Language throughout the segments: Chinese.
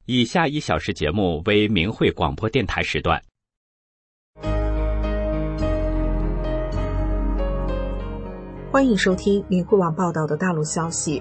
以下1小时节目为明慧广播电台时段。 欢迎收听明慧网报道的大陆消息。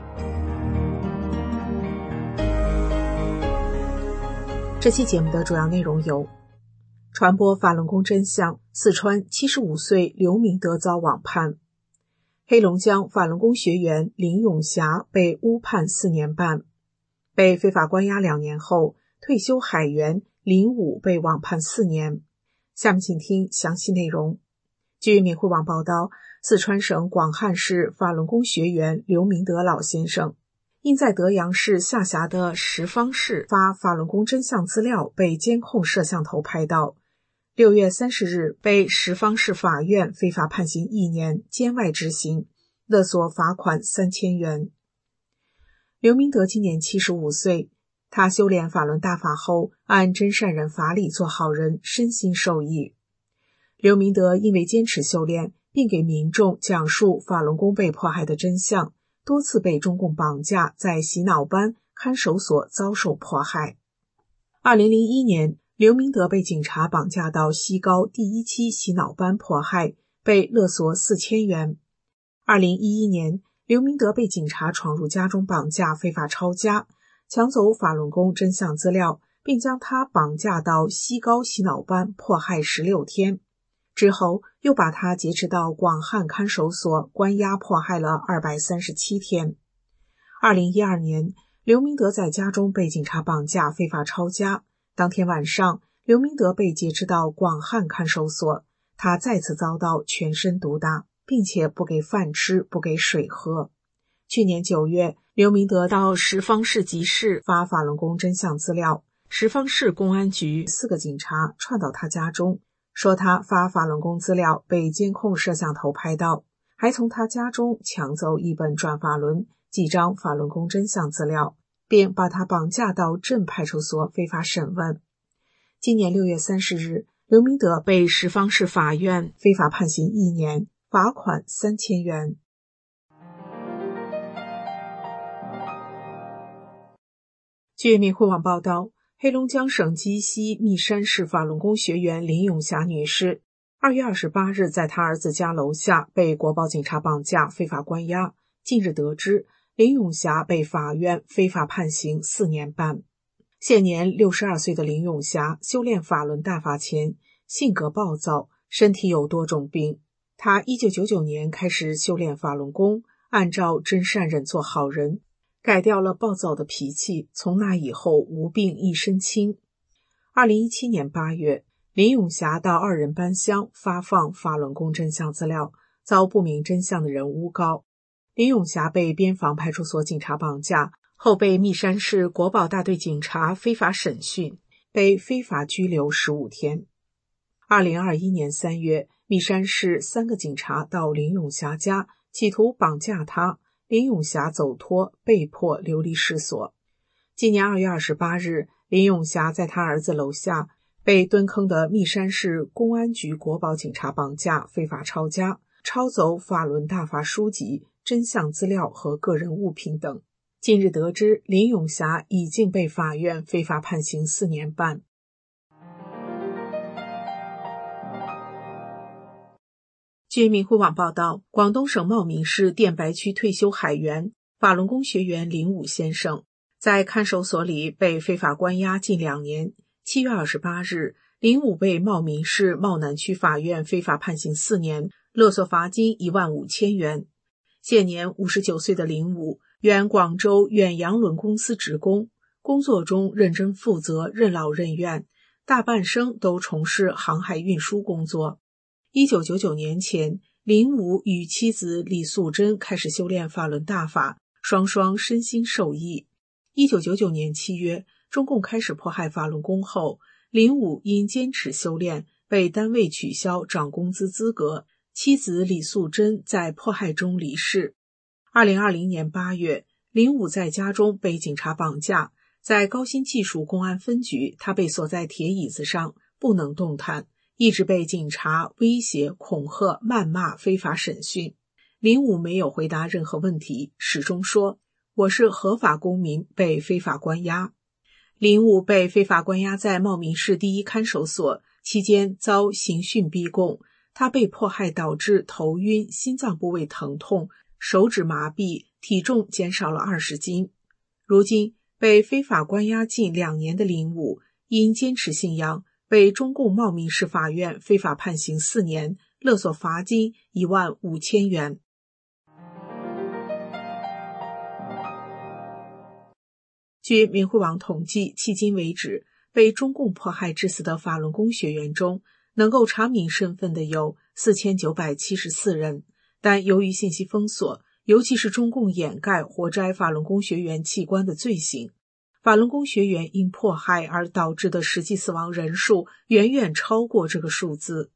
这期节目的主要内容有：传播法轮功真相，四川75岁刘明德遭网判；黑龙江法轮功学员林永霞被诬判4年半；被非法关押2年后，退休海员林武被网判4年。下面请听详细内容。据明慧网报道，四川省广汉市法轮功学员刘明德老先生因在德阳市下辖的什邡市发法轮功真相资料被监控摄像头拍到，6月30日被什邡市法院非法判刑1年，监外执行，勒索罚款3000元。刘明德今年75岁，他修炼法轮大法后，按真善忍法理做好人，身心受益。刘明德因为坚持修炼，并给民众讲述法轮功被迫害的真相，多次被中共绑架，在洗脑班、看守所遭受迫害。2001年，刘明德被警察绑架到西高第1期洗脑班迫害，被勒索4000元。2011年，刘明德被警察闯入家中绑架，非法抄家，抢走法轮功真相资料，并将他绑架到西高洗脑班迫害16天。之后又把他劫持到广汉看守所关押迫害了237天。2012年，刘明德在家中被警察绑架，非法抄家。当天晚上，刘明德被劫持到广汉看守所，他再次遭到全身毒打，并且不给饭吃，不给水喝。去年9月，刘明德到什邡市集市发法轮功真相资料，什邡市公安局4个警察窜到他家中，说他发法轮功资料被监控摄像头拍到，还从他家中抢走1本转法轮、几张法轮功真相资料，并把他绑架到镇派出所非法审问。今年6月30日，刘明德被什邡市法院非法判刑1年，罚款3000元。据明慧网报道，黑龙江省鸡西密山市法轮功学员林永霞女士2月28日在她儿子家楼下被国保警察绑架，非法关押。近日得知，林永霞被法院非法判刑4年半。现年62岁的林永霞修炼法轮大法前，性格暴躁，身体有多种病。她1999年开始修炼法轮功，按照真善忍做好人，改掉了暴躁的脾气，从那以后无病一身轻。2017年8月，林永霞到2人班乡发放法轮功真相资料，遭不明真相的人诬告。林永霞被边防派出所警察绑架，后被密山市国保大队警察非法审讯，被非法拘留15天。2021年3月，密山市3个警察到林永霞家，企图绑架他，林永霞走脱，被迫流离失所。今年2月28日，林永霞在他儿子楼下被蹲坑的密山市公安局国保警察绑架，非法抄家，抄走法轮大法书籍、真相资料和个人物品等。近日得知，林永霞已经被法院非法判刑4年半。据明慧网报道，广东省茂名市电白区退休海员法轮功学员林武先生在看守所里被非法关押近2年。7月28日，林武被茂名市茂南区法院非法判刑4年，勒索罚金15000元。现年59岁的林武原广州远洋轮公司职工，工作中认真负责，任劳任怨，大半生都从事航海运输工作。1999年前，林武与妻子李素贞开始修炼法轮大法，双双身心受益。1999年7月，中共开始迫害法轮功后，林武因坚持修炼，被单位取消涨工资资格，妻子李素贞在迫害中离世。2020年8月，林武在家中被警察绑架，在高新技术公安分局，他被锁在铁椅子上，不能动弹，一直被警察威胁、恐吓、谩骂、非法审讯。林武没有回答任何问题，始终说：“我是合法公民，被非法关押。” 林武被非法关押在茂名市第一看守所，期间遭刑讯逼供，他被迫害导致头晕、心脏部位疼痛、手指麻痹，体重减少了20斤。如今被非法关押近2年的林武，因坚持信仰，被中共茂名市法院非法判刑4年，勒索罚金15000元。据明慧网统计，迄今为止，被中共迫害致死的法轮功学员中，能够查明身份的有4974人，但由于信息封锁，尤其是中共掩盖活摘法轮功学员器官的罪行，法轮功学员因迫害而导致的实际死亡人数远远超过这个数字。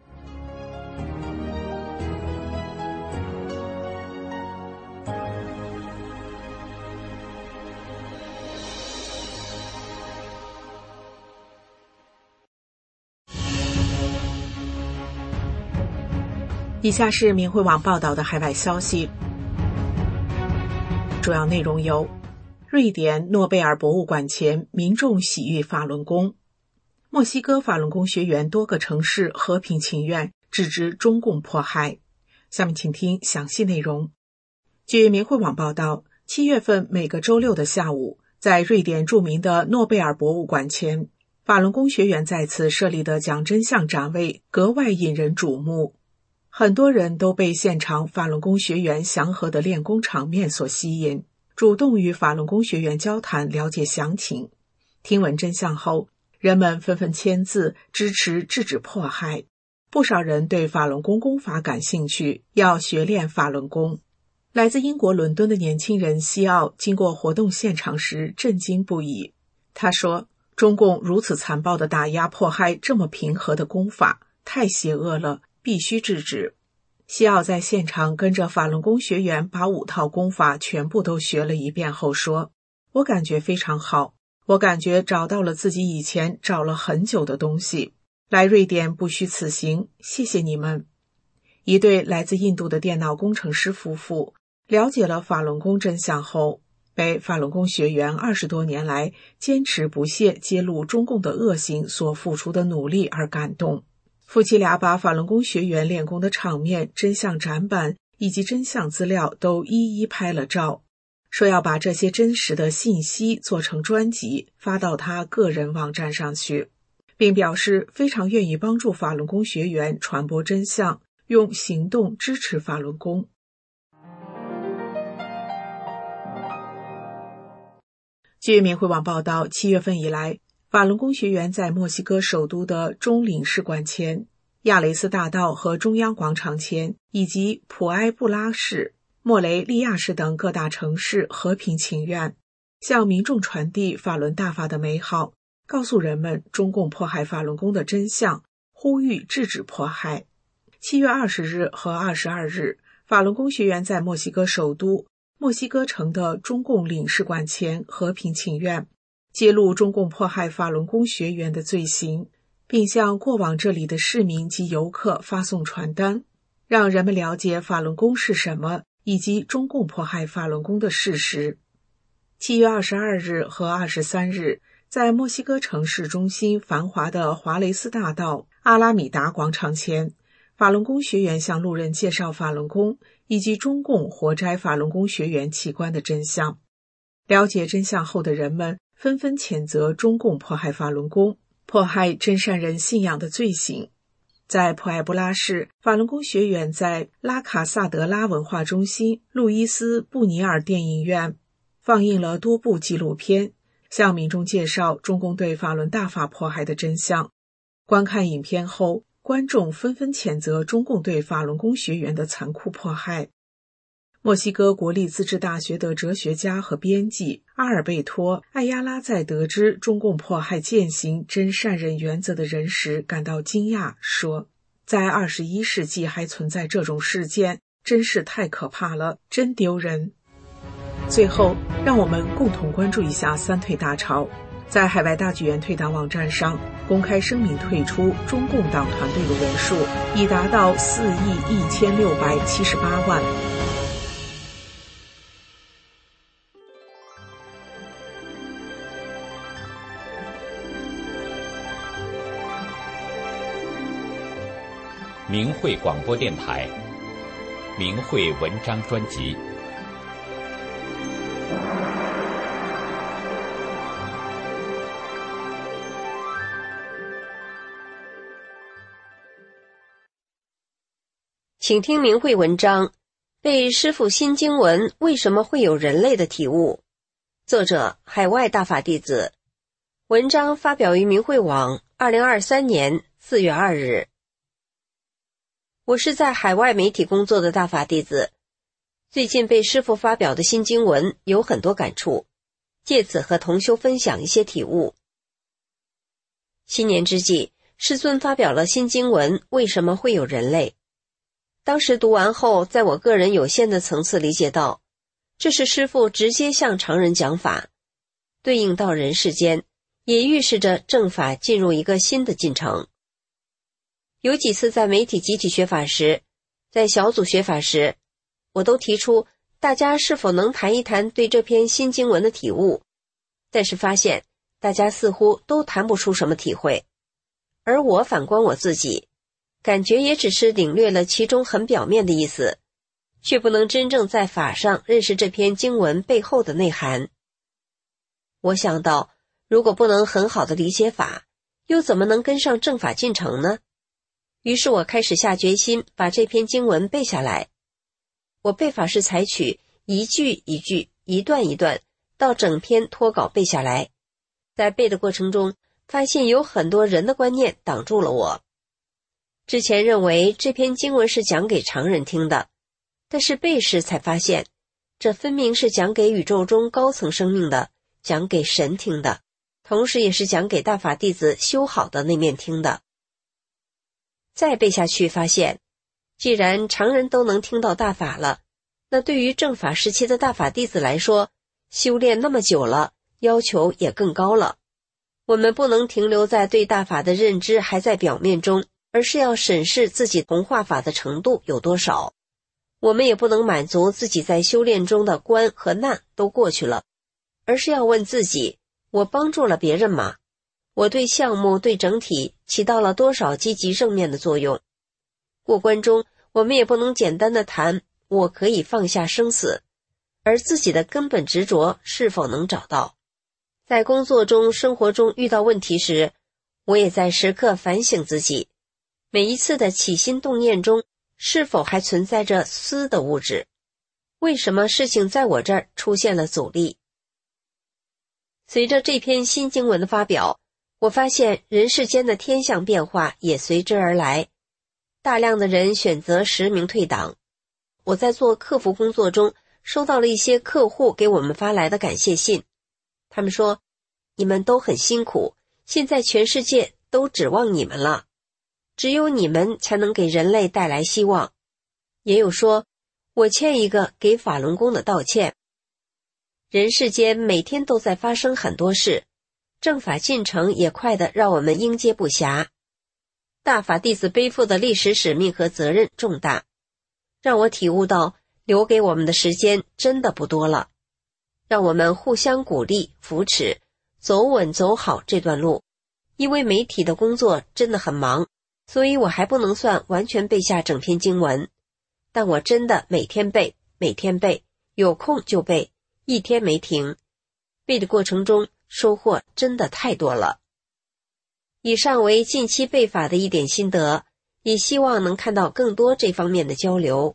以下是明慧网报道的海外消息，主要内容有：瑞典诺贝尔博物馆前民众喜遇法轮功；墨西哥法轮功学员多个城市和平请愿制止中共迫害。下面请听详细内容。据明慧网报道，7月份每个周六的下午，在瑞典著名的诺贝尔博物馆前，法轮功学员在此设立的讲真相展位格外引人瞩目。很多人都被现场法轮功学员祥和的练功场面所吸引，主动与法轮功学员交谈，了解详情。听闻真相后，人们纷纷签字支持制止迫害。不少人对法轮功功法感兴趣，要学练法轮功。来自英国伦敦的年轻人西奥经过活动现场时震惊不已。他说，中共如此残暴地打压迫害这么平和的功法，太邪恶了，必须制止。西奥在现场跟着法轮功学员把5套功法全部都学了一遍后说，我感觉非常好，我感觉找到了自己以前找了很久的东西。来瑞典不虚此行，谢谢你们。一对来自印度的电脑工程师夫妇了解了法轮功真相后，被法轮功学员20多年来坚持不懈揭露中共的恶行所付出的努力而感动。夫妻俩把法轮功学员练功的场面、真相展板以及真相资料都一一拍了照，说要把这些真实的信息做成专辑发到他个人网站上去，并表示非常愿意帮助法轮功学员传播真相，用行动支持法轮功。据明慧网报道，7月份以来，法轮功学员在墨西哥首都的中领事馆前、亚雷斯大道和中央广场前，以及普埃布拉市、莫雷利亚市等各大城市和平请愿，向民众传递法轮大法的美好，告诉人们中共迫害法轮功的真相，呼吁制止迫害。7月20日和22日，法轮功学员在墨西哥首都墨西哥城的中共领事馆前和平请愿，揭露中共迫害法轮功学员的罪行，并向过往这里的市民及游客发送传单，让人们了解法轮功是什么，以及中共迫害法轮功的事实。7月22日和23日，在墨西哥城市中心繁华的华雷斯大道阿拉米达广场前，法轮功学员向路人介绍法轮功以及中共活摘法轮功学员器官的真相。了解真相后的人们纷纷谴责中共迫害法轮功，迫害真善人信仰的罪行。在普埃布拉市，法轮功学员在拉卡萨德拉文化中心路易斯布尼尔电影院放映了多部纪录片，向民众介绍中共对法轮大法迫害的真相。观看影片后，观众纷纷谴责中共对法轮功学员的残酷迫害。墨西哥国立自治大学的哲学家和编辑阿尔贝托·艾亚拉在得知中共迫害践行真善忍原则的人时感到惊讶，说，在21世纪还存在这种事件，真是太可怕了，真丢人。最后，让我们共同关注一下三退大潮。在海外大剧院退党网站上公开声明退出中共党团队的人数已达到4.1678亿。 明慧广播电台明慧文章专辑。 请听明慧文章：被师父新经文为什么会有人类的体悟？作者海外大法弟子。文章发表于明慧网2023年4月2日。我是在海外媒体工作的大法弟子，最近被师父发表的新经文有很多感触，借此和同修分享一些体悟。新年之际，师尊发表了新经文为什么会有人类。当时读完后，在我个人有限的层次理解到，这是师父直接向常人讲法，对应到人世间，也预示着正法进入一个新的进程。有几次在媒体集体学法时，在小组学法时，我都提出大家是否能谈一谈对这篇新经文的体悟，但是发现大家似乎都谈不出什么体会，而我反观我自己，感觉也只是领略了其中很表面的意思，却不能真正在法上认识这篇经文背后的内涵。我想到，如果不能很好的理解法，又怎么能跟上正法进程呢？于是我开始下决心把这篇经文背下来。我背法是采取一句一句、一段一段，到整篇脱稿背下来。在背的过程中，发现有很多人的观念挡住了我。之前认为这篇经文是讲给常人听的，但是背时才发现，这分明是讲给宇宙中高层生命的，讲给神听的，同时也是讲给大法弟子修好的那面听的。再背下去发现，既然常人都能听到大法了，那对于正法时期的大法弟子来说，修炼那么久了，要求也更高了。我们不能停留在对大法的认知还在表面中，而是要审视自己同化法的程度有多少。我们也不能满足自己在修炼中的关和难都过去了，而是要问自己，我帮助了别人吗？我对项目对整体起到了多少积极正面的作用？过关中，我们也不能简单的谈我可以放下生死，而自己的根本执着是否能找到？在工作中生活中遇到问题时，我也在时刻反省自己，每一次的起心动念中是否还存在着私的物质？为什么事情在我这儿出现了阻力？随着这篇新经文的发表，我发现人世间的天象变化也随之而来，大量的人选择实名退档。我在做客服工作中收到了一些客户给我们发来的感谢信，他们说，你们都很辛苦，现在全世界都指望你们了，只有你们才能给人类带来希望。也有说，我欠一个给法轮功的道歉。人世间每天都在发生很多事，正法进程也快得让我们应接不暇。大法弟子背负的历史使命和责任重大，让我体悟到留给我们的时间真的不多了。让我们互相鼓励扶持，走稳走好这段路。因为媒体的工作真的很忙，所以我还不能算完全背下整篇经文，但我真的每天背，有空就背，一天没停。背的过程中收获真的太多了。以上为近期背法的一点心得，也希望能看到更多这方面的交流。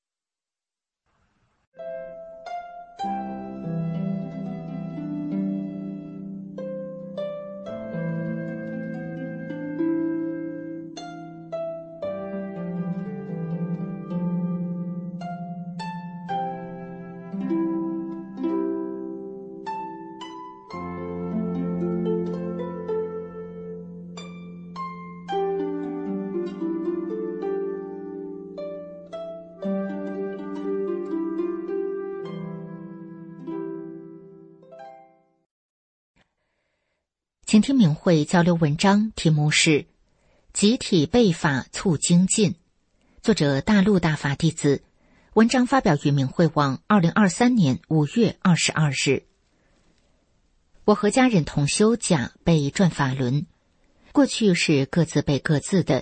请听明慧交流文章，题目是集体背法促精进，作者大陆大法弟子，文章发表于明慧网2023年5月22日。我和家人同修甲背转法轮，过去是各自背各自的，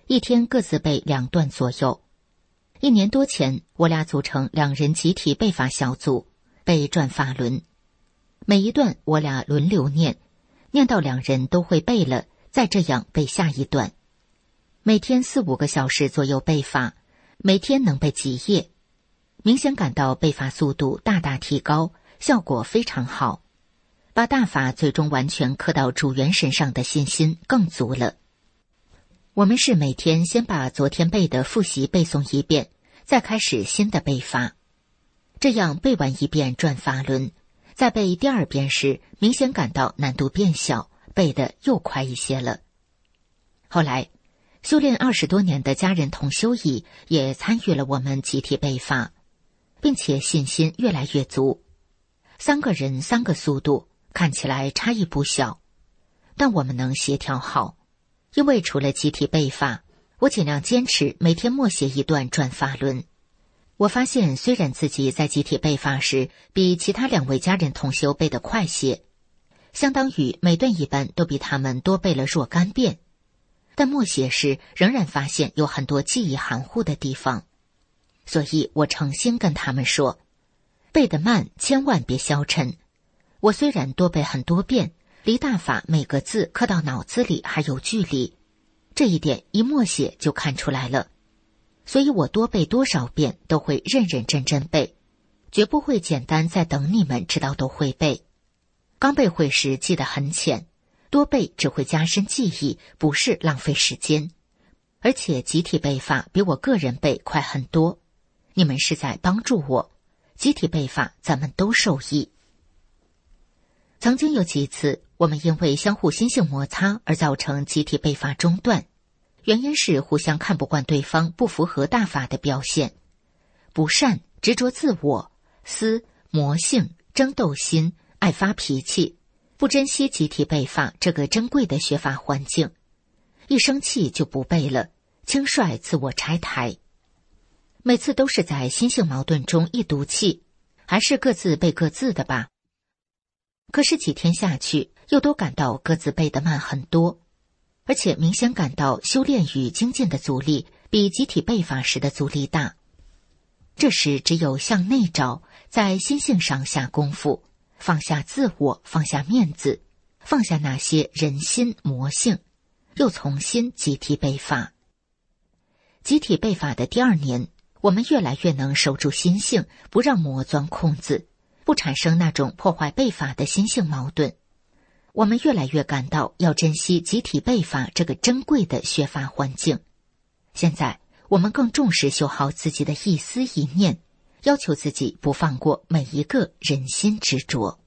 一天各自背2段左右。1年多前，我俩组成2人集体背法小组，背转法轮。每一段我俩轮流念，念到2人都会背了，再这样背下一段。每天4、5个小时左右背法，每天能背几页。明显感到背法速度大大提高，效果非常好，把大法最终完全刻到主缘身上的信心更足了。我们是每天先把昨天背的复习背诵一遍，再开始新的背法。这样背完一遍转法轮，再背第2遍时，明显感到难度变小，背得又快一些了。后来，修炼20多年的家人同修乙也参与了我们集体背法，并且信心越来越足。3个人3个速度，看起来差异不小，但我们能协调好。因为除了集体背法，我尽量坚持每天默写一段转法轮。我发现虽然自己在集体背法时比其他2位家人同修背得快些，相当于每段一般都比他们多背了若干遍，但默写时仍然发现有很多记忆含糊的地方。所以我诚心跟他们说，背得慢千万别消沉。我虽然多背很多遍，离大法每个字刻到脑子里还有距离，这一点一默写就看出来了。所以我多背多少遍都会认认真真背，绝不会简单在等你们知道都会背。刚背会时记得很浅，多背只会加深记忆，不是浪费时间。而且集体背法比我个人背快很多，你们是在帮助我，集体背法咱们都受益。曾经有几次，我们因为相互心性摩擦而造成集体背法中断，原因是互相看不惯对方不符合大法的表现，不善、执着自我、私、魔性、争斗心、爱发脾气，不珍惜集体背法这个珍贵的学法环境，一生气就不背了，轻率自我拆台。每次都是在心性矛盾中一赌气，还是各自背各自的吧。可是几天下去，又都感到各自背得慢很多，而且明显感到修炼与精进的阻力比集体背法时的阻力大。这时只有向内找，在心性上下功夫，放下自我，放下面子，放下那些人心魔性，又重新集体背法。集体背法的第2年，我们越来越能守住心性，不让魔钻空子，不产生那种破坏背法的心性矛盾。我们越来越感到要珍惜集体背法这个珍贵的学法环境。现在我们更重视修好自己的一思一念，要求自己不放过每一个人心执着。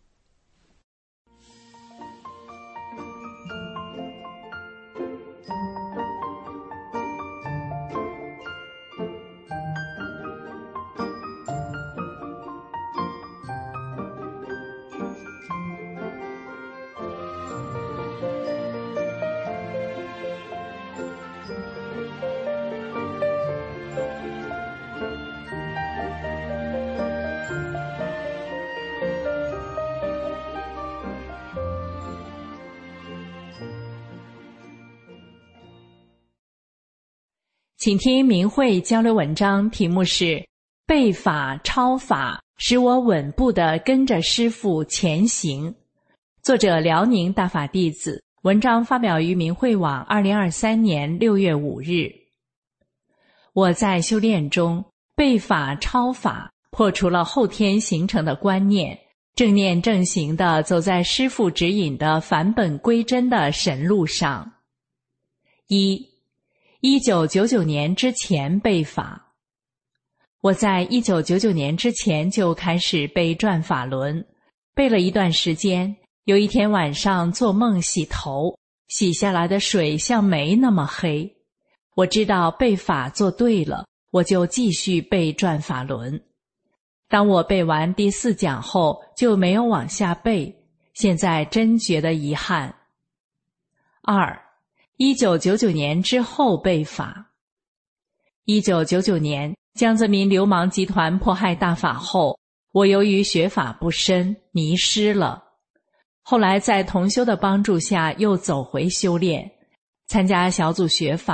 请听明慧交流文章，题目是背法抄法，使我稳步地跟着师父前行。作者辽宁大法弟子，文章发表于明慧网2023年6月5日。我在修炼中背法抄法，破除了后天形成的观念，正念正行地走在师父指引的返本归真的神路上。1999年之前背法。我在1999年之前就开始背转法轮，背了一段时间，有一天晚上做梦洗头，洗下来的水像煤那么黑。我知道背法做对了，我就继续背转法轮。当我背完第4讲后，就没有往下背，现在真觉得遗憾。1999年之后背法。1999年江泽民流氓集团迫害大法后，我由于学法不深，迷失了。后来在同修的帮助下又走回修炼，参加小组学法，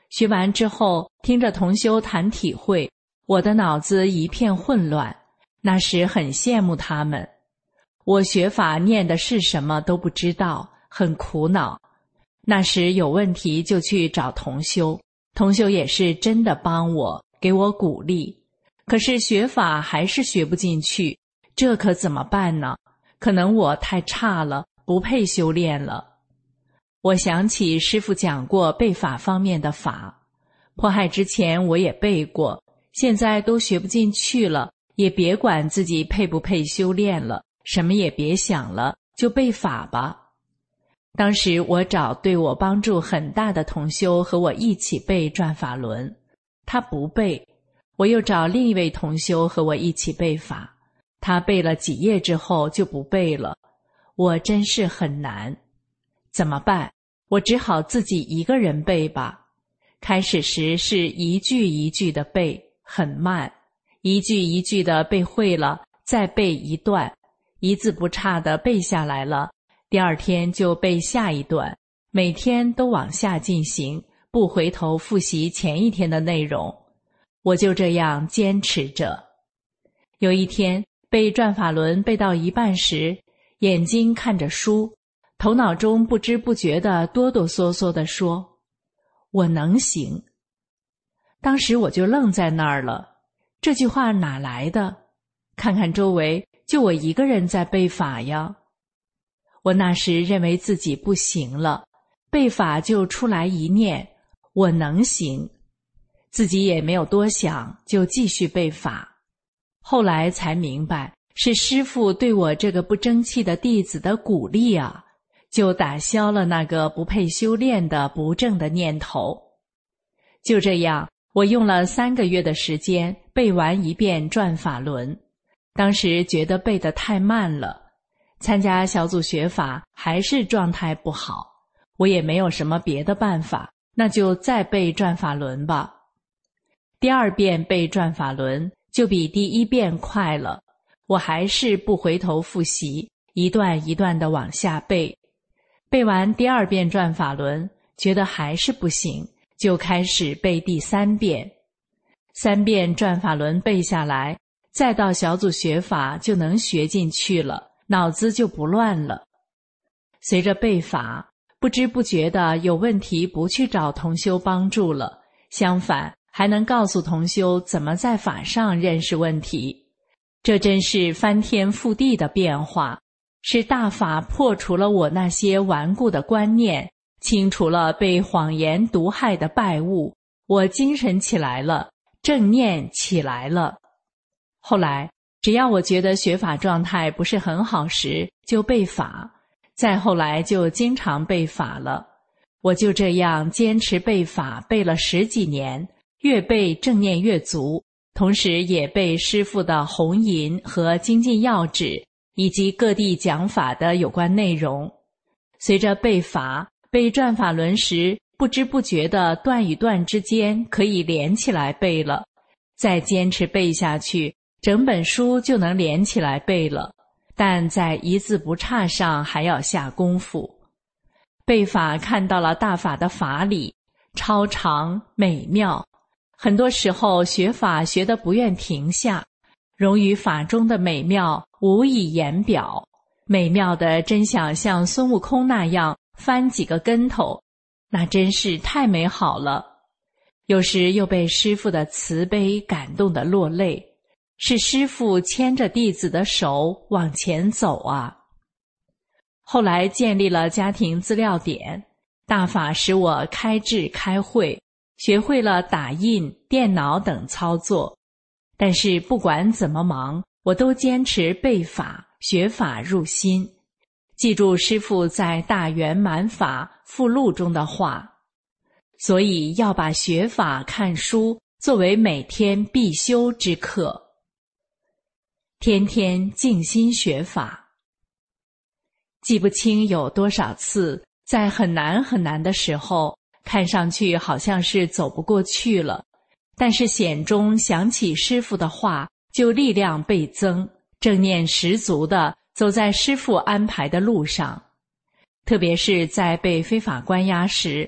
学完之后，听着同修谈体会，我的脑子一片混乱。那时很羡慕他们，我学法念的是什么都不知道，很苦恼。那时有问题就去找同修，同修也是真的帮我，给我鼓励。可是学法还是学不进去，这可怎么办呢？可能我太差了，不配修炼了。我想起师父讲过背法方面的法，迫害之前我也背过，现在都学不进去了，也别管自己配不配修炼了，什么也别想了，就背法吧。当时我找对我帮助很大的同修和我一起背转法轮，他不背，我又找另一位同修和我一起背法，他背了几页之后就不背了，我真是很难。怎么办？我只好自己一个人背吧。开始时是一句一句的背，很慢，一句一句的背会了，再背一段，一字不差的背下来了，第二天就背下一段，每天都往下进行，不回头复习前一天的内容。我就这样坚持着。有一天背转法轮背到一半时，眼睛看着书，头脑中不知不觉地哆哆嗦嗦地说：“我能行。”当时我就愣在那儿了，这句话哪来的？看看周围，就我一个人在背法呀。我那时认为自己不行了，背法就出来一念：“我能行。”自己也没有多想，就继续背法。后来才明白，是师父对我这个不争气的弟子的鼓励啊，就打消了那个不配修炼的不正的念头。就这样，我用了3个月的时间背完一遍转法轮。当时觉得背得太慢了，参加小组学法还是状态不好，我也没有什么别的办法，那就再背转法轮吧。第2遍背转法轮就比第1遍快了，我还是不回头复习，一段一段地往下背。背完第2遍转法轮，觉得还是不行，就开始背第3遍。3遍转法轮背下来，再到小组学法就能学进去了，脑子就不乱了。随着背法，不知不觉的有问题不去找同修帮助了，相反还能告诉同修怎么在法上认识问题。这真是翻天覆地的变化，是大法破除了我那些顽固的观念，清除了被谎言毒害的败物，我精神起来了，正念起来了。后来只要我觉得学法状态不是很好时，就背法，再后来就经常背法了。我就这样坚持背法，背了10几年，越背正念越足，同时也背师父的弘引和精进要旨，以及各地讲法的有关内容。随着背法，背转法轮时，不知不觉的段与段之间可以连起来背了，再坚持背下去，整本书就能连起来背了，但在一字不差上还要下功夫。背法看到了大法的法理，超长美妙，很多时候学法学得不愿停下，融于法中的美妙无以言表，美妙的真想像孙悟空那样翻几个跟头，那真是太美好了。有时又被师父的慈悲感动得落泪，是师父牵着弟子的手往前走啊。后来建立了家庭资料点，大法使我开智开会，学会了打印、电脑等操作。但是不管怎么忙，我都坚持背法，学法入心，记住师父在《大圆满法》附录中的话。所以要把学法看书作为每天必修之课，天天静心学法。记不清有多少次，在很难很难的时候，看上去好像是走不过去了，但是匾中想起师父的话，就力量倍增，正念十足地走在师父安排的路上。特别是在被非法关押时，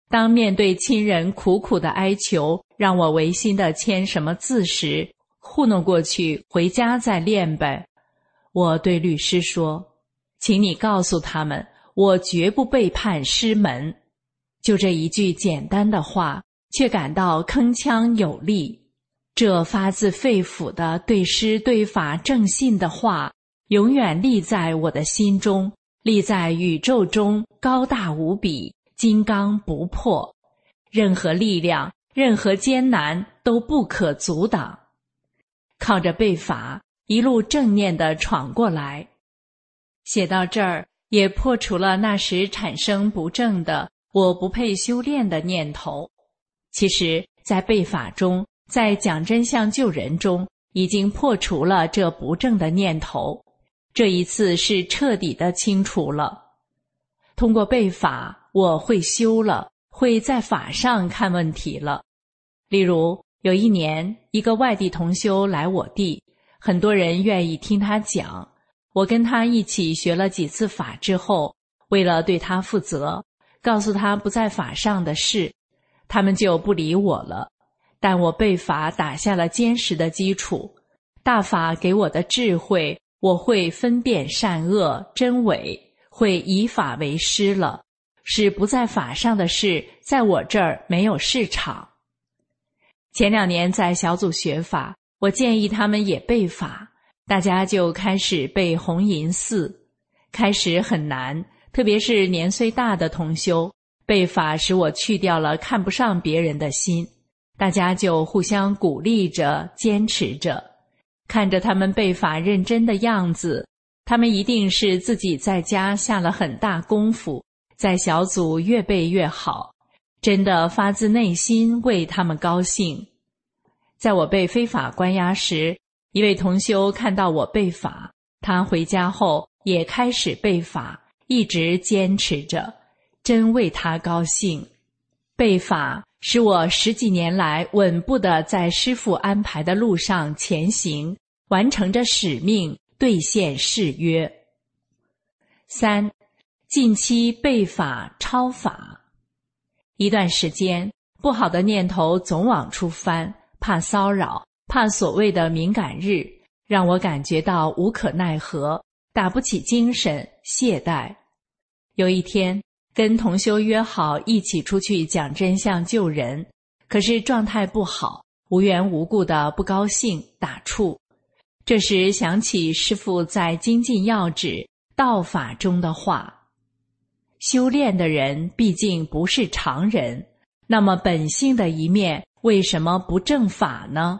当面对亲人苦苦的哀求，让我违心的签什么字时，糊弄过去，回家再练呗。我对律师说，请你告诉他们，我绝不背叛师门。就这一句简单的话，却感到铿锵有力。这发自肺腑的对师对法正信的话，永远立在我的心中，立在宇宙中，高大无比，金刚不破，任何力量，任何艰难都不可阻挡。靠着背法，一路正念地闯过来。写到这儿，也破除了那时产生不正的我不配修炼的念头。其实在背法中，在讲真相救人中，已经破除了这不正的念头，这一次是彻底的清除了。通过背法，我会修了，会在法上看问题了。例如有一年，一个外地同修来我地，很多人愿意听他讲。我跟他一起学了几次法之后，为了对他负责，告诉他不在法上的事，他们就不理我了。但我背法打下了坚实的基础，大法给我的智慧，我会分辨善恶真伪，会以法为师了，使不在法上的事在我这儿没有市场。前2年在小组学法，我建议他们也背法，大家就开始背红银寺。开始很难，特别是年岁大的同修，背法使我去掉了看不上别人的心，大家就互相鼓励着，坚持着。看着他们背法认真的样子，他们一定是自己在家下了很大功夫，在小组越背越好，真的发自内心为他们高兴。在我背非法关押时，一位同修看到我背法，他回家后也开始背法，一直坚持着，真为他高兴。背法使我10几年来稳步地在师父安排的路上前行，完成着使命，兑现誓约。3. 近期背法超法。一段时间，不好的念头总往出翻，怕骚扰，怕所谓的敏感日，让我感觉到无可奈何，打不起精神，懈怠。有一天，跟同修约好一起出去讲真相救人，可是状态不好，无缘无故的不高兴，打怵。这时想起师父在精进要旨道法中的话，修炼的人毕竟不是常人，那么本性的一面为什么不正法呢？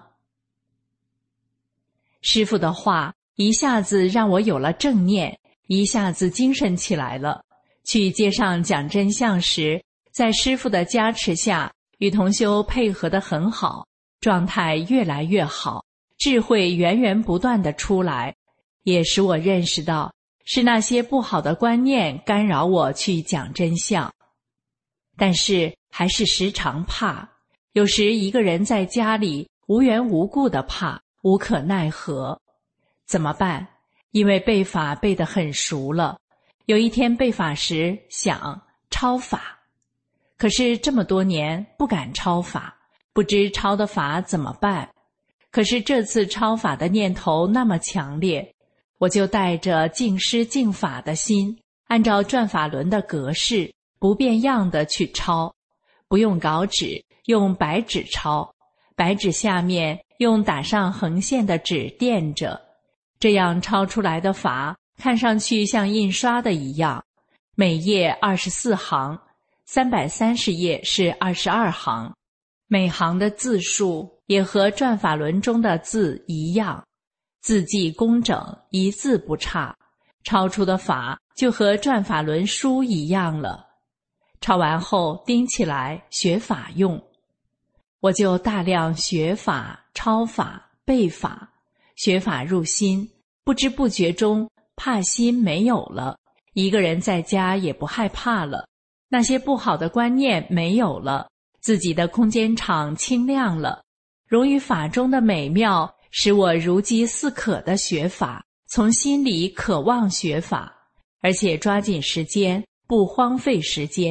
师父的话一下子让我有了正念，一下子精神起来了。去街上讲真相时，在师父的加持下，与同修配合得很好，状态越来越好，智慧源源不断地出来，也使我认识到是那些不好的观念干扰我去讲真相。但是还是时常怕，有时一个人在家里无缘无故的怕，无可奈何。怎么办？因为背法背得很熟了，有一天背法时想抄法，可是这么多年不敢抄法，不知抄的法怎么办。可是这次抄法的念头那么强烈，我就带着敬师敬法的心，按照转法轮的格式，不变样的去抄，不用稿纸，用白纸抄，白纸下面用打上横线的纸垫着，这样抄出来的法看上去像印刷的一样，每页24行，330页是22行，每行的字数也和转法轮中的字一样，字迹工整，一字不差，抄出的法就和转法轮书一样了。抄完后钉起来学法用，我就大量学法、抄法、背法，学法入心，不知不觉中怕心没有了，一个人在家也不害怕了，那些不好的观念没有了，自己的空间场清亮了，融于法中的美妙使我如饥似渴的学法，从心里渴望学法，而且抓紧时间，不荒废时间，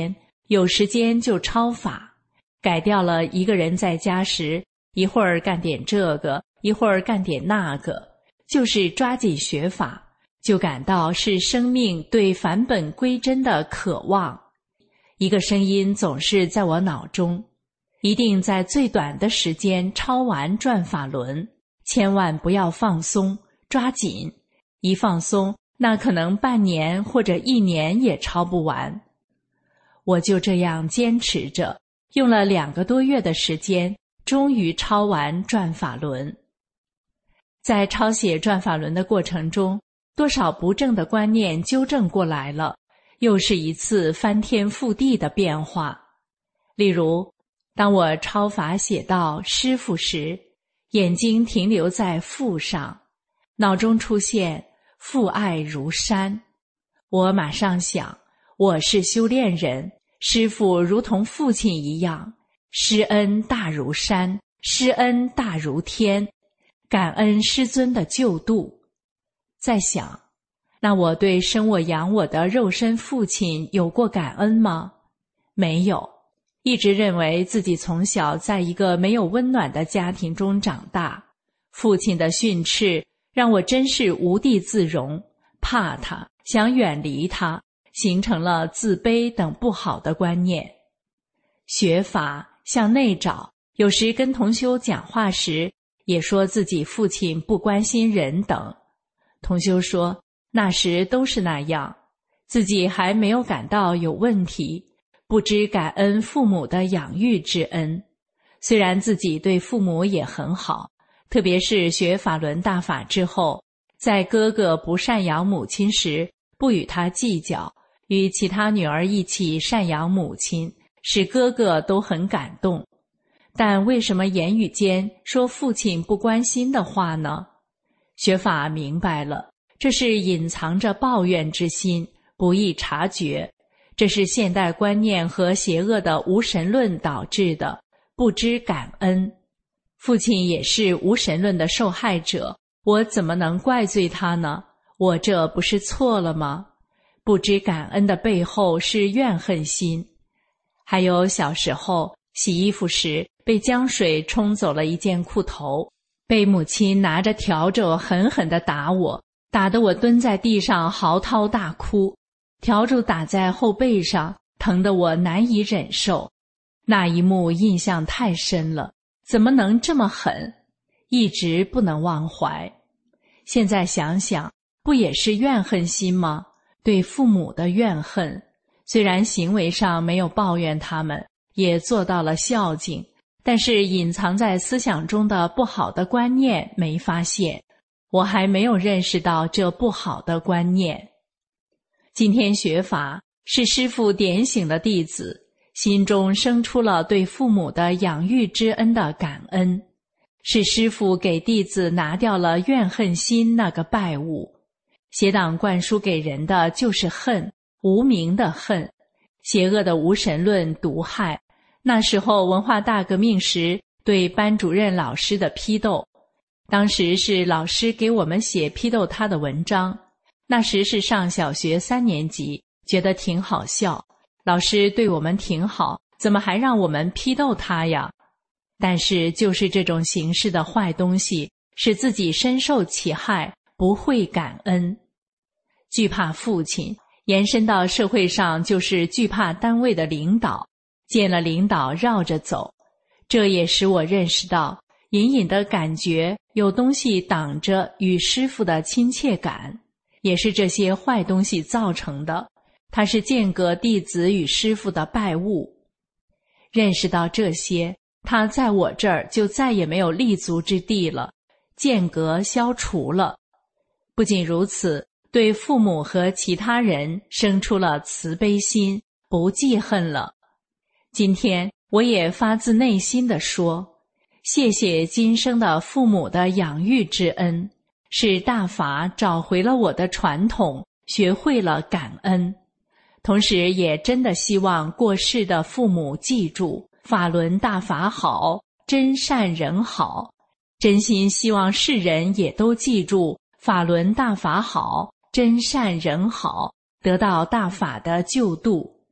有时间就抄法，改掉了一个人在家时一会儿干点这个，一会儿干点那个，就是抓紧学法，就感到是生命对返本归真的渴望。一个声音总是在我脑中，一定在最短的时间抄完转法轮，千万不要放松，抓紧，一放松，那可能半年或者1年也抄不完。我就这样坚持着，用了2个多月的时间，终于抄完转法轮。在抄写转法轮的过程中，多少不正的观念纠正过来了，又是一次翻天覆地的变化。例如，当我抄法写到师父时，眼睛停留在父上，脑中出现父爱如山。我马上想，我是修炼人，师父如同父亲一样，师恩大如山，师恩大如天，感恩师尊的救度。再想，那我对生我养我的肉身父亲有过感恩吗？没有，一直认为自己从小在一个没有温暖的家庭中长大，父亲的训斥让我真是无地自容，怕他，想远离他，形成了自卑等不好的观念。学法向内找，有时跟同修讲话时也说自己父亲不关心人等。同修说那时都是那样，自己还没有感到有问题，不知感恩父母的养育之恩。虽然自己对父母也很好，特别是学法轮大法之后，在哥哥不赡养母亲时不与他计较，与其他女儿一起赡养母亲，使哥哥都很感动。但为什么言语间说父亲不关心的话呢？学法明白了，这是隐藏着抱怨之心，不易察觉，这是现代观念和邪恶的无神论导致的，不知感恩。父亲也是无神论的受害者，我怎么能怪罪他呢？我这不是错了吗？不知感恩的背后是怨恨心。还有小时候洗衣服时被江水冲走了一件裤头，被母亲拿着笤帚狠狠地打我，打得我蹲在地上嚎啕大哭，笤帚打在后背上，疼得我难以忍受。那一幕印象太深了，怎么能这么狠？一直不能忘怀。现在想想，不也是怨恨心吗？对父母的怨恨，虽然行为上没有抱怨他们，也做到了孝敬，但是隐藏在思想中的不好的观念没发现，我还没有认识到这不好的观念。今天学法，是师父点醒的弟子，心中生出了对父母的养育之恩的感恩，是师父给弟子拿掉了怨恨心那个败物。邪党灌输给人的就是恨，无名的恨，邪恶的无神论毒害。那时候文化大革命时对班主任老师的批斗，当时是老师给我们写批斗他的文章，那时是上小学3年级，觉得挺好笑，老师对我们挺好，怎么还让我们批斗他呀？但是就是这种形式的坏东西，使自己深受其害，不会感恩。惧怕父亲，延伸到社会上就是惧怕单位的领导，见了领导绕着走。这也使我认识到，隐隐的感觉有东西挡着与师父的亲切感，也是这些坏东西造成的，它是间隔弟子与师父的败物。认识到这些，他在我这儿就再也没有立足之地了，间隔消除了。不仅如此，对父母和其他人生出了慈悲心，不记恨了。今天我也发自内心地说，谢谢今生的父母的养育之恩，使大法找回了我的传统，学会了感恩。同时也真的希望过世的父母记住，法轮大法好，真善人好。真心希望世人也都记住，法轮大法好，真善人好，得到大法的救度。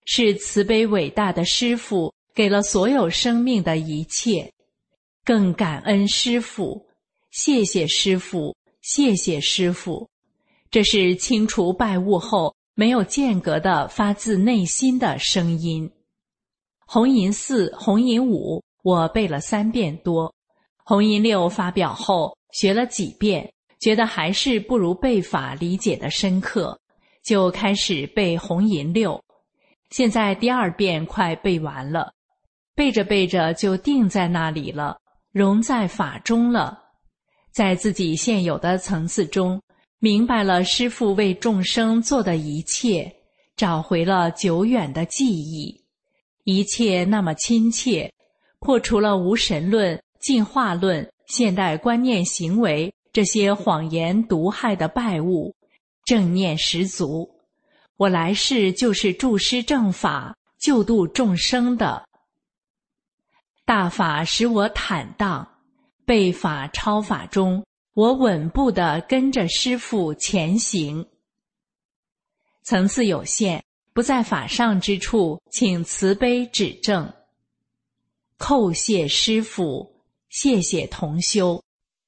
是慈悲伟大的师父给了所有生命的一切，更感恩师父，谢谢师父，谢谢师父。这是清除败物后没有间隔的发自内心的声音。红银4、红银5我背了3遍多，红银6发表后学了几遍，觉得还是不如背法理解的深刻，就开始背红银6。现在第2遍快背完了，背着背着就定在那里了，融在法中了，在自己现有的层次中明白了师父为众生做的一切，找回了久远的记忆，一切那么亲切，破除了无神论、进化论、现代观念行为这些谎言毒害的败物，正念十足。我来世就是助师正法，救度众生的。大法使我坦荡，背法抄法中，我稳步地跟着师父前行。层次有限，不在法上之处，请慈悲指正。叩谢师父，谢谢同修。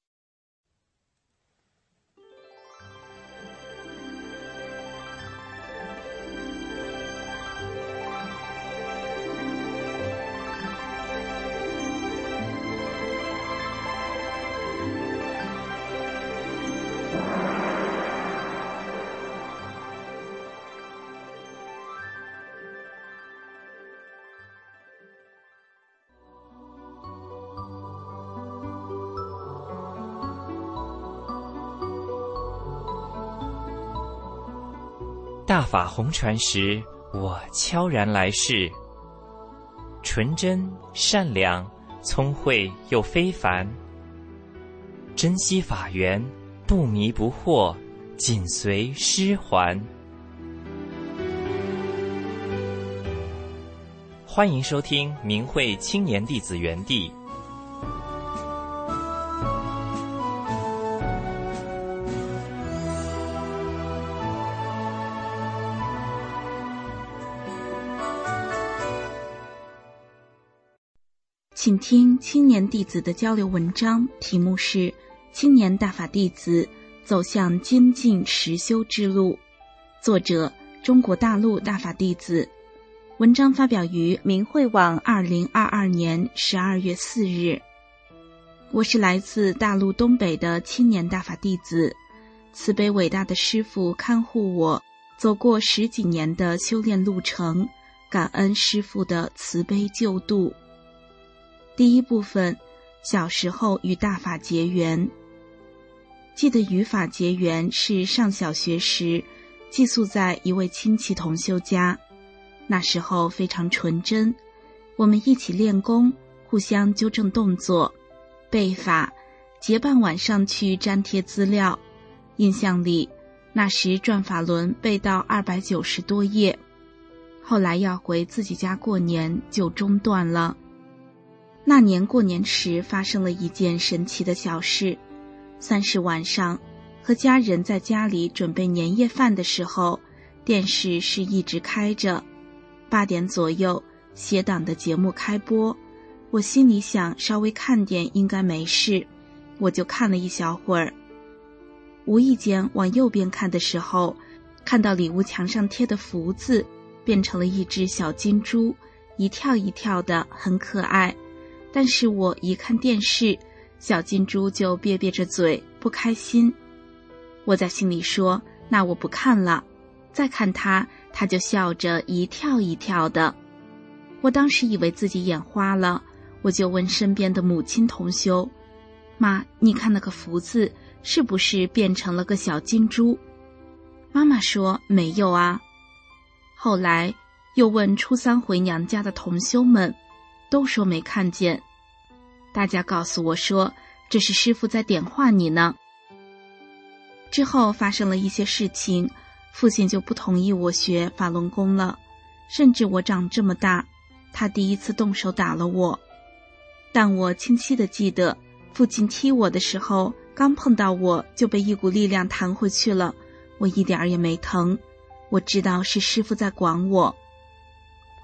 大法红传时，我悄然来世，纯真善良，聪慧又非凡，珍惜法缘，不迷不惑，紧随师还。欢迎收听明慧青年弟子园地。 请听青年弟子的交流文章，题目是《青年大法弟子走向精进实修之路》，作者中国大陆大法弟子。文章发表于明慧网2022年12月4日。我是来自大陆东北的青年大法弟子，慈悲伟大的师父看护我走过10几年的修炼路程，感恩师父的慈悲救度。第一部分，小时候与大法结缘。记得与法结缘是上小学时寄宿在一位亲戚同修家，那时候非常纯真，我们一起练功，互相纠正动作，背法，结伴晚上去粘贴资料。印象里，那时转法轮背到290多页，后来要回自己家过年就中断了。那年过年时发生了一件神奇的小事，30晚上和家人在家里准备年夜饭的时候，电视是一直开着，8点左右协党的节目开播，我心里想稍微看点应该没事，我就看了一小会儿。无意间往右边看的时候，看到礼物墙上贴的福字变成了一只小金猪，一跳一跳的，很可爱。但是我一看电视，小金猪就瘪瘪着嘴，不开心。我在心里说，那我不看了。再看它就笑着一跳一跳的。我当时以为自己眼花了，我就问身边的母亲同修，妈，你看那个福字是不是变成了个小金猪？妈妈说没有啊。后来又问初3回娘家的同修们，都说没看见。大家告诉我说，这是师父在点化你呢。之后发生了一些事情，父亲就不同意我学法轮功了，甚至我长这么大，他第一次动手打了我。但我清晰地记得，父亲踢我的时候，刚碰到我就被一股力量弹回去了，我一点也没疼。我知道是师父在管我。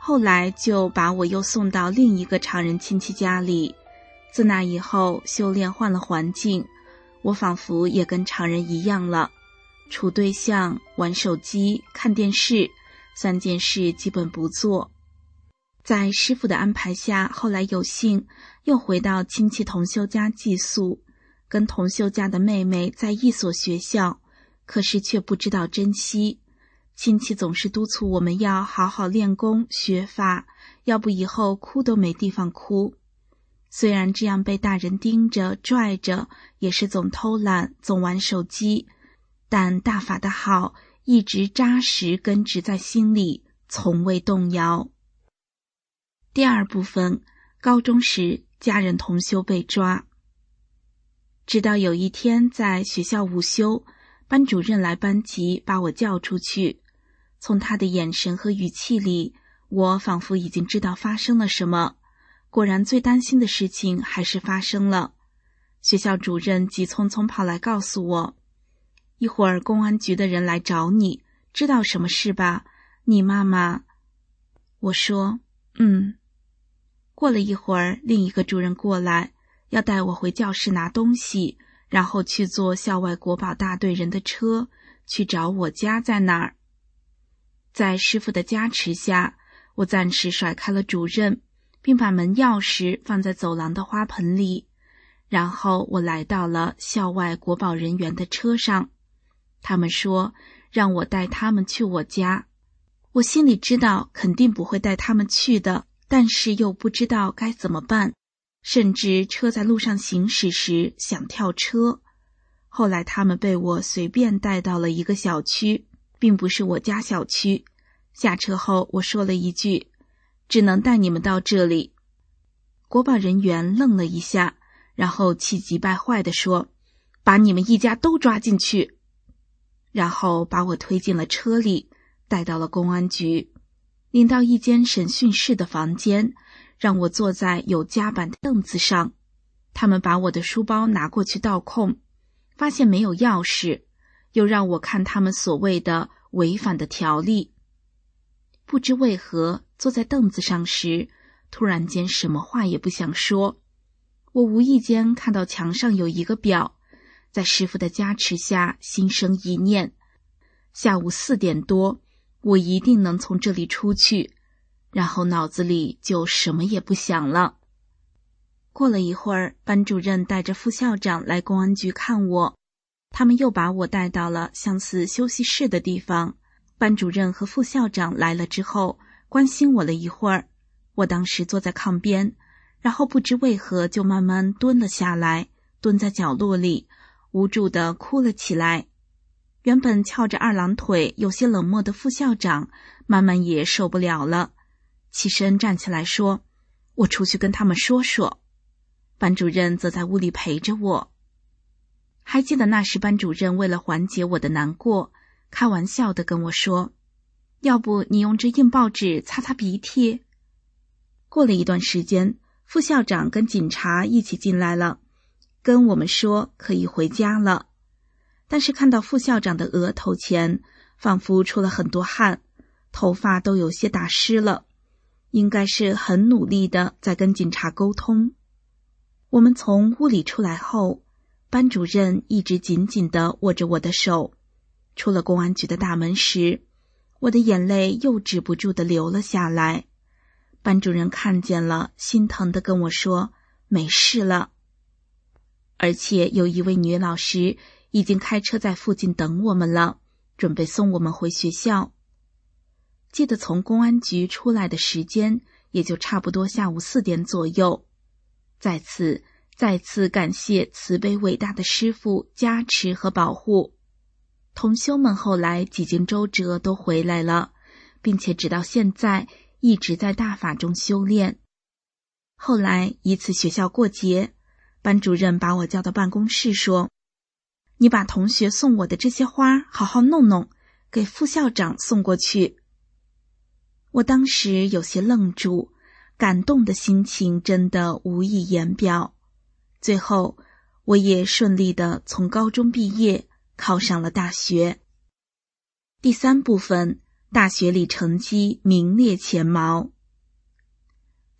后来就把我又送到另一个常人亲戚家里。自那以后，修炼换了环境，我仿佛也跟常人一样了，处对象、玩手机、看电视，3件事基本不做。在师父的安排下，后来有幸又回到亲戚同修家寄宿，跟同修家的妹妹在一所学校，可是却不知道珍惜。亲戚总是督促我们要好好练功学法，要不以后哭都没地方哭。虽然这样被大人盯着拽着，也是总偷懒总玩手机，但大法的好一直扎实根植在心里，从未动摇。第二部分，高中时家人同修被抓。直到有一天在学校午休，班主任来班级把我叫出去，从他的眼神和语气里，我仿佛已经知道发生了什么。果然最担心的事情还是发生了。学校主任急匆匆跑来告诉我，一会儿公安局的人来找你，知道什么事吧？你妈妈。我说过了一会儿，另一个主任过来，要带我回教室拿东西，然后去坐校外国保大队人的车，去找我家在哪儿。在师父的加持下，我暂时甩开了主任，并把门钥匙放在走廊的花盆里，然后我来到了校外国保人员的车上。他们说让我带他们去我家，我心里知道肯定不会带他们去的，但是又不知道该怎么办，甚至车在路上行驶时想跳车。后来他们被我随便带到了一个小区，并不是我家小区。下车后我说了一句，只能带你们到这里。国保人员愣了一下，然后气急败坏地说，把你们一家都抓进去。然后把我推进了车里，带到了公安局，领到一间审讯室的房间，让我坐在有夹板的凳子上。他们把我的书包拿过去倒空，发现没有钥匙，又让我看他们所谓的违反的条例。不知为何，坐在凳子上时，突然间什么话也不想说。我无意间看到墙上有一个表，在师父的加持下，心生一念，下午4点多，我一定能从这里出去，然后脑子里就什么也不想了。过了一会儿，班主任带着副校长来公安局看我，他们又把我带到了相似休息室的地方。班主任和副校长来了之后，关心我了一会儿，我当时坐在炕边，然后不知为何就慢慢蹲了下来，蹲在角落里，无助地哭了起来。原本翘着2郎腿有些冷漠的副校长慢慢也受不了了，起身站起来说，我出去跟他们说说。班主任则在屋里陪着我。还记得那时班主任为了缓解我的难过，开玩笑地跟我说，要不你用这硬报纸擦擦鼻涕。过了一段时间，副校长跟警察一起进来了，跟我们说可以回家了。但是看到副校长的额头前仿佛出了很多汗，头发都有些打湿了，应该是很努力的在跟警察沟通。我们从屋里出来后，班主任一直紧紧地握着我的手。出了公安局的大门时，我的眼泪又止不住地流了下来。班主任看见了，心疼地跟我说，没事了。而且有一位女老师已经开车在附近等我们了，准备送我们回学校。记得从公安局出来的时间，也就差不多下午4点左右。再次感谢慈悲伟大的师父加持和保护。同修们后来几经周折都回来了，并且直到现在一直在大法中修炼。后来一次学校过节，班主任把我叫到办公室说，你把同学送我的这些花好好弄弄，给副校长送过去。我当时有些愣住，感动的心情真的无以言表。最后我也顺利地从高中毕业，考上了大学。第3部分，大学里成绩名列前茅。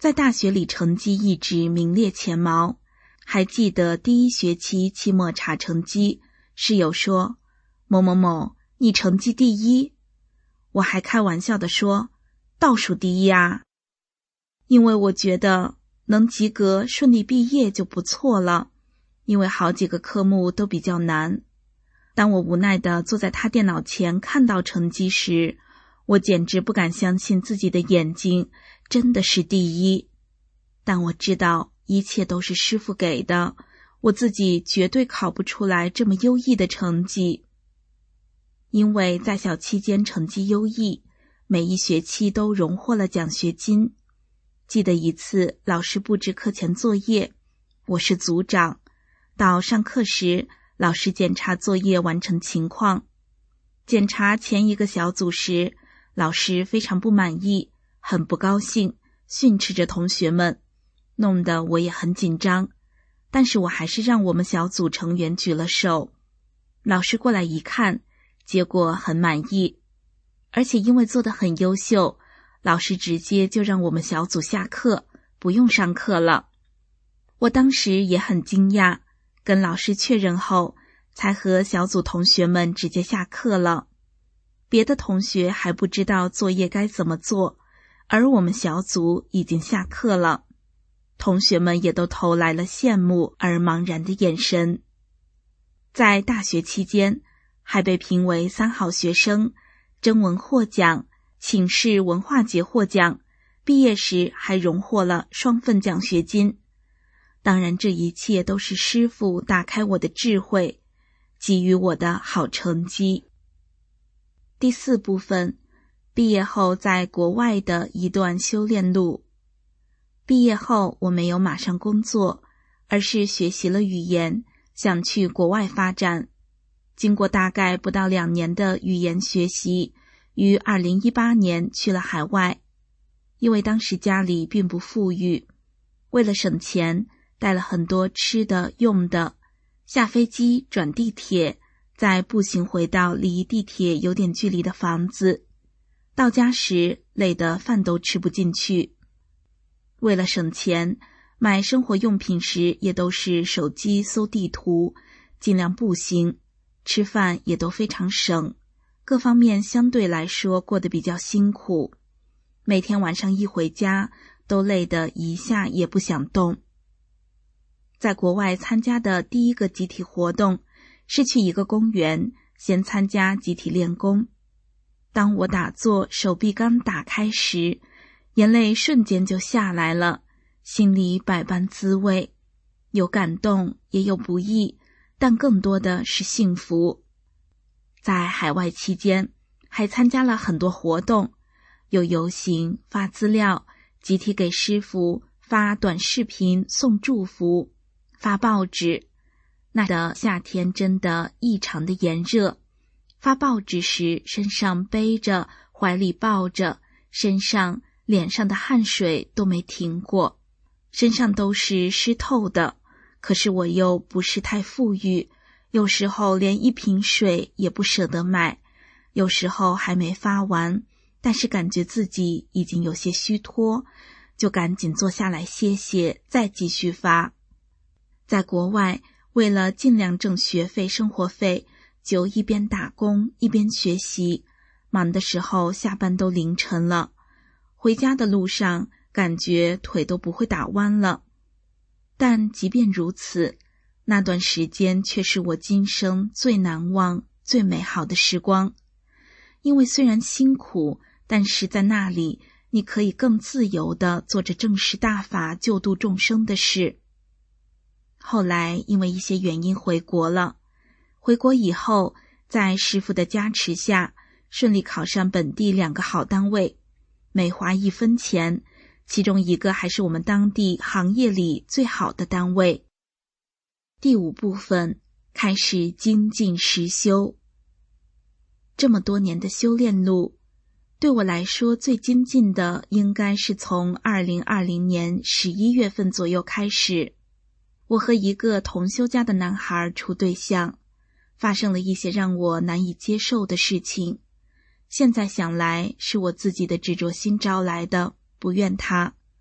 在大学里成绩一直名列前茅。还记得第一学期期末查成绩，室友说：“某某某，你成绩第一。”我还开玩笑地说：“倒数第一啊。”因为我觉得能及格顺利毕业就不错了，因为好几个科目都比较难。当我无奈地坐在他电脑前看到成绩时，我简直不敢相信自己的眼睛真的是第一。但我知道一切都是师父给的，我自己绝对考不出来这么优异的成绩。因为在校期间成绩优异，每一学期都荣获了奖学金。记得一次老师布置课前作业，我是组长，到上课时老师检查作业完成情况。检查前一个小组时，老师非常不满意，很不高兴，训斥着同学们，弄得我也很紧张。但是我还是让我们小组成员举了手。老师过来一看，结果很满意，而且因为做得很优秀，老师直接就让我们小组下课，不用上课了。我当时也很惊讶，跟老师确认后，才和小组同学们直接下课了。别的同学还不知道作业该怎么做，而我们小组已经下课了。同学们也都投来了羡慕而茫然的眼神。在大学期间，还被评为3好学生，征文获奖，请示文化节获奖，毕业时还荣获了双份奖学金。当然，这一切都是师父打开我的智慧，给予我的好成绩。第4部分，毕业后在国外的一段修炼路。毕业后我没有马上工作，而是学习了语言，想去国外发展。经过大概不到2年的语言学习，于2018年去了海外。因为当时家里并不富裕，为了省钱，带了很多吃的用的，下飞机转地铁，再步行回到离地铁有点距离的房子。到家时累得饭都吃不进去。为了省钱，买生活用品时也都是手机搜地图，尽量步行，吃饭也都非常省，各方面相对来说过得比较辛苦。每天晚上一回家，都累得一下也不想动。在国外参加的第一个集体活动，是去一个公园，先参加集体练功。当我打坐，手臂刚打开时，眼泪瞬间就下来了，心里百般滋味，有感动，也有不易，但更多的是幸福。在海外期间，还参加了很多活动，有游行、发资料、集体给师父发短视频送祝福、发报纸。那的夏天真的异常的炎热，发报纸时身上背着，怀里抱着，身上脸上的汗水都没停过，身上都是湿透的。可是我又不是太富裕，有时候连一瓶水也不舍得买，有时候还没发完，但是感觉自己已经有些虚脱，就赶紧坐下来歇歇，再继续发。在国外，为了尽量挣学费、生活费，就一边打工一边学习，忙的时候下班都凌晨了，回家的路上感觉腿都不会打弯了。但即便如此，那段时间却是我今生最难忘、最美好的时光。因为虽然辛苦，但是在那里你可以更自由地做着正视大法、救度众生的事。后来因为一些原因回国了，回国以后，在师父的加持下，顺利考上本地2个好单位，每花1分钱，其中一个还是我们当地行业里最好的单位。第5部分，开始精进实修。这么多年的修炼路，对我来说最精进的应该是从2020年11月份左右开始。我和一个同修家的男孩处对象，发生了一些让我难以接受的事情。现在想来，是我自己的执着心招来的，不怨他。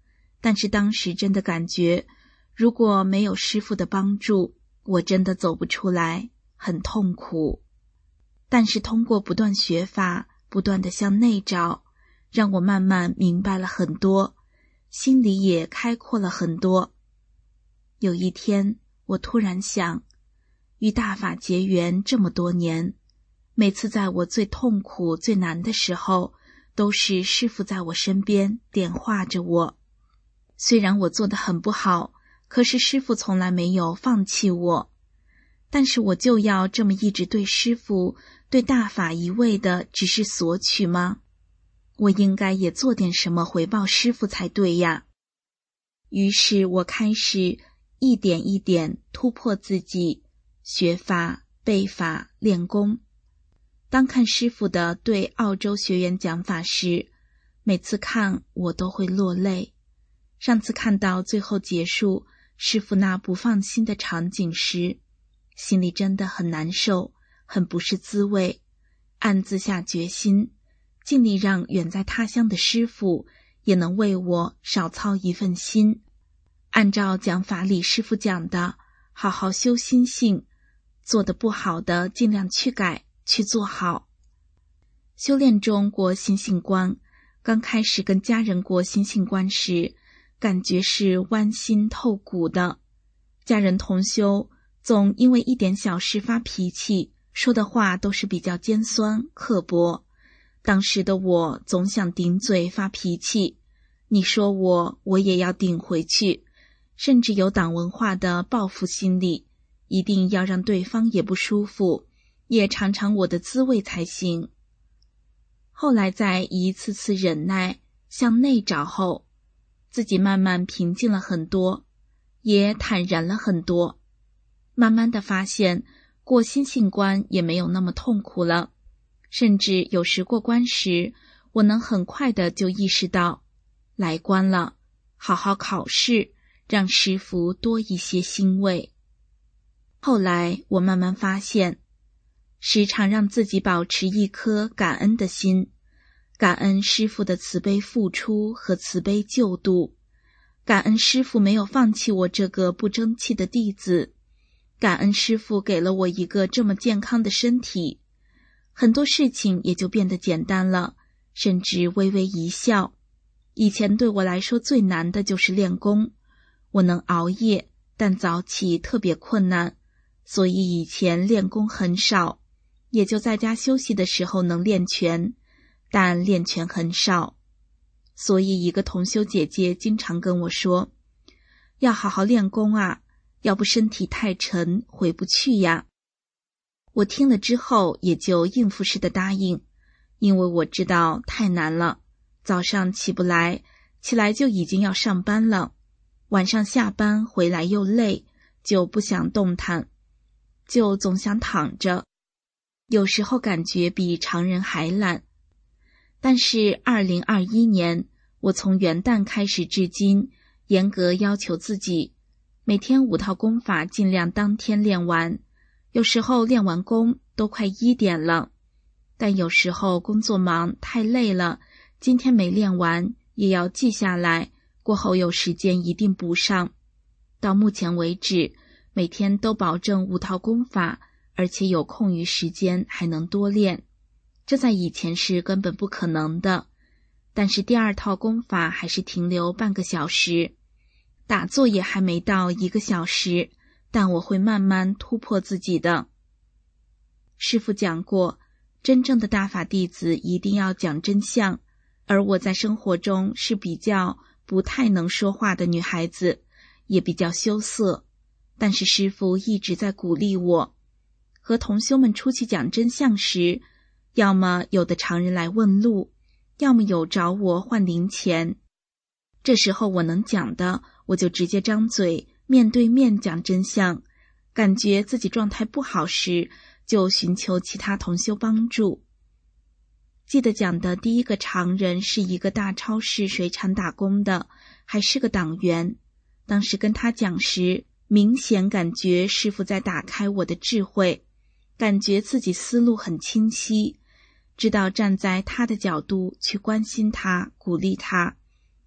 但是当时真的感觉，如果没有师父的帮助，我真的走不出来，很痛苦。但是通过不断学法，不断的向内找，让我慢慢明白了很多，心里也开阔了很多。有一天，我突然想，与大法结缘这么多年，每次在我最痛苦最难的时候，都是师父在我身边点化着我。虽然我做得很不好，可是师父从来没有放弃我。但是我就要这么一直对师父、对大法一味的只是索取吗？我应该也做点什么回报师父才对呀。于是我开始一点一点突破自己，学法、背法、练功。当看师父的对澳洲学员讲法时，每次看我都会落泪。上次看到最后结束师父那不放心的场景时，心里真的很难受，很不是滋味，暗自下决心，尽力让远在他乡的师父也能为我少操一份心，按照讲法里师父讲的，好好修心性，做得不好的尽量去改，去做好。修炼中过心性观，刚开始跟家人过心性观时，感觉是剜心透骨的。家人同修总因为一点小事发脾气，说的话都是比较尖酸刻薄。当时的我总想顶嘴发脾气，你说我也要顶回去，甚至有党文化的报复心理，一定要让对方也不舒服，也尝尝我的滋味才行。后来在一次次忍耐向内找后，自己慢慢平静了很多，也坦然了很多。慢慢的发现过心性关也没有那么痛苦了，甚至有时过关时，我能很快的就意识到来关了，好好考试，让师父多一些欣慰。后来我慢慢发现，时常让自己保持一颗感恩的心，感恩师父的慈悲付出和慈悲救度，感恩师父没有放弃我这个不争气的弟子，感恩师父给了我一个这么健康的身体，很多事情也就变得简单了，甚至微微一笑。以前对我来说最难的就是练功，我能熬夜，但早起特别困难，所以以前练功很少，也就在家休息的时候能练拳，但练拳很少。所以一个同修姐姐经常跟我说，要好好练功啊，要不身体太沉回不去呀。我听了之后也就应付式的答应，因为我知道太难了，早上起不来，起来就已经要上班了，晚上下班回来又累，就不想动弹，就总想躺着，有时候感觉比常人还懒。但是2021年，我从元旦开始至今，严格要求自己，每天5套功法尽量当天练完，有时候练完功都快1点了，但有时候工作忙太累了，今天没练完也要记下来，过后有时间一定补上。到目前为止，每天都保证5套功法，而且有空余时间还能多练，这在以前是根本不可能的。但是第2套功法还是停留半个小时，打坐也还没到1个小时，但我会慢慢突破自己的。师父讲过，真正的大法弟子一定要讲真相，而我在生活中是比较不太能说话的女孩子，也比较羞涩，但是师父一直在鼓励我。和同修们出去讲真相时，要么有的常人来问路，要么有找我换零钱。这时候我能讲的，我就直接张嘴面对面讲真相，感觉自己状态不好时，就寻求其他同修帮助。记得讲的第一个常人是一个大超市水产打工的，还是个党员。当时跟他讲时，明显感觉师父在打开我的智慧，感觉自己思路很清晰，知道站在他的角度去关心他，鼓励他，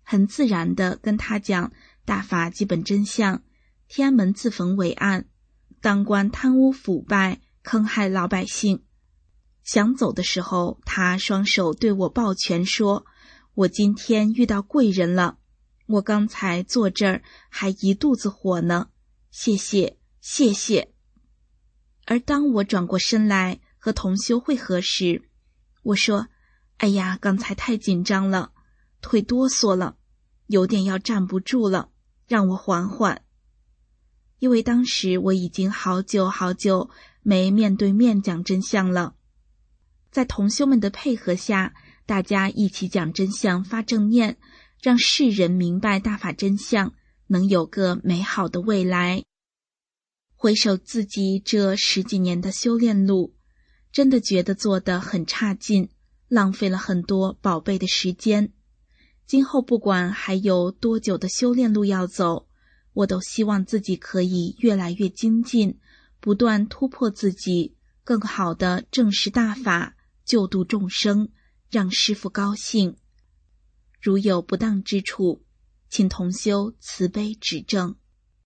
很自然地跟他讲大法基本真相，天安门自焚伟案，当官贪污腐败，坑害老百姓。想走的时候，他双手对我抱拳说，我今天遇到贵人了，我刚才坐这儿还一肚子火呢，谢谢谢谢。而当我转过身来和同修会合时，我说，哎呀，刚才太紧张了，腿哆嗦了，有点要站不住了，让我缓缓。因为当时我已经好久没面对面讲真相了。在同修们的配合下，大家一起讲真相，发正念，让世人明白大法真相，能有个美好的未来。回首自己这10几年的修炼路，真的觉得做得很差劲，浪费了很多宝贝的时间。今后不管还有多久的修炼路要走，我都希望自己可以越来越精进，不断突破自己，更好地证实大法，救度众生，让师父高兴。如有不当之处，请同修慈悲指正。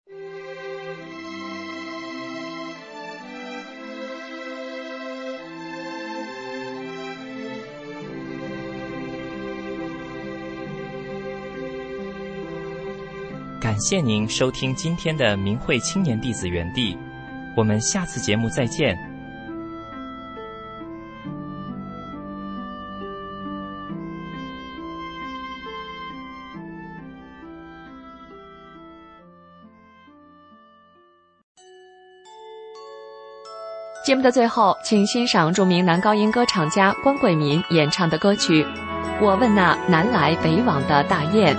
感谢您收听今天的明慧青年弟子园地，我们下次节目再见。 节目的最后，请欣赏著名男高音歌唱家关贵民演唱的歌曲《我问那南来北往的大雁》。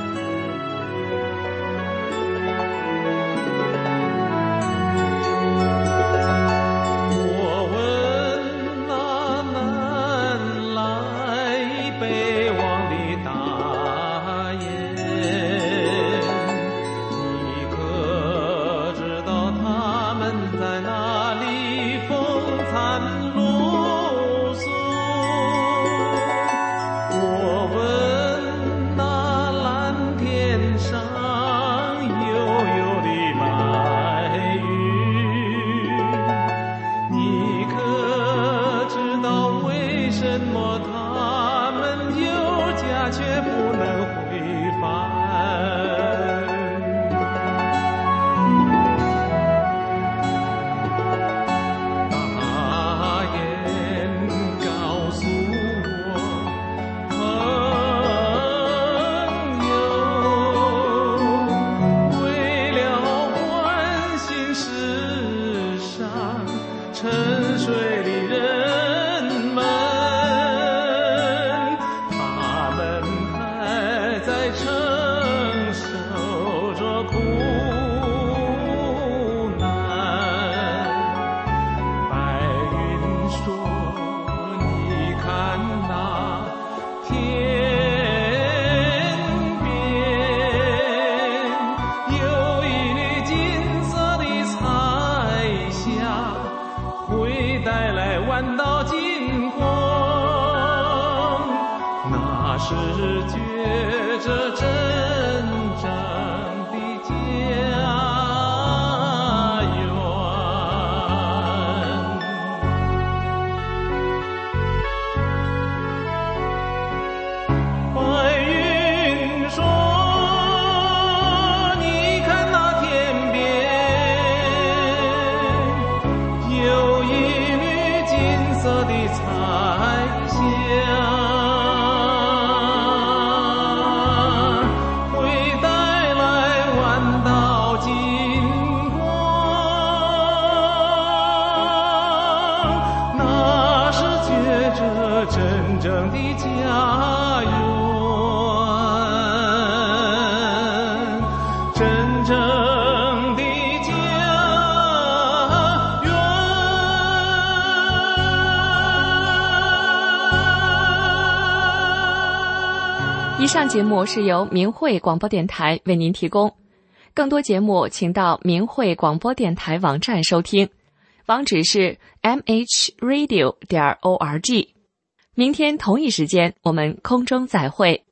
是觉着真正的家园。白云说，你看那天边有一缕金色的彩霞，真正的家园，真正的家园。 以上节目是由明慧广播电台为您提供，更多节目请到明慧广播电台网站收听，网址是 mhradio.org。明天同一时间，我们空中再会。